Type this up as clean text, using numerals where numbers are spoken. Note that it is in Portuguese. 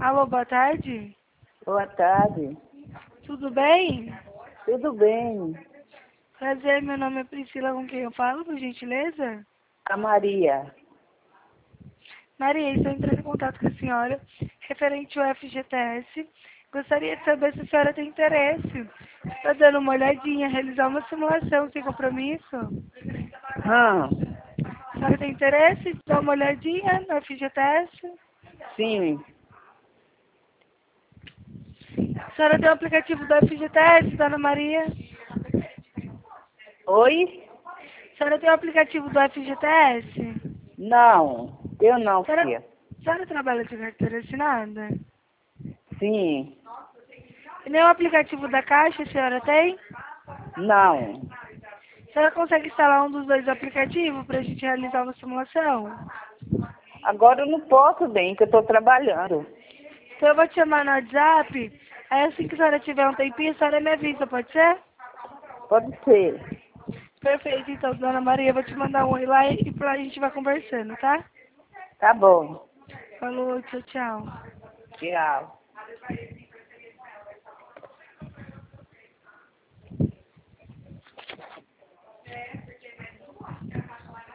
Alô, boa tarde. Boa tarde. Tudo bem? Tudo bem? Prazer, meu nome é Priscila, com quem eu falo, por gentileza? A Maria. Maria, estou entrando em contato com a senhora referente ao FGTS. Gostaria de saber se a senhora tem interesse. Está dando uma olhadinha, realizar uma simulação sem compromisso? Ah, A senhora tem interesse de dar uma olhadinha no FGTS? sim. A senhora tem o aplicativo do FGTS, dona Maria? Oi? A senhora tem o aplicativo do FGTS? Não, eu não, filha. A senhora trabalha de carteira assinada? Sim. E nem o aplicativo da Caixa a senhora tem? Não. A senhora consegue instalar um dos dois aplicativos para a gente realizar uma simulação? Agora eu não posso bem, que eu estou trabalhando. Então eu vou te chamar no WhatsApp, aí assim que a senhora tiver um tempinho, a senhora me avisa, pode ser? Pode ser. Perfeito, então, dona Maria, eu vou te mandar um oi lá e por lá a gente vai conversando, tá? Tá bom. Falou, tchau, tchau. Tchau.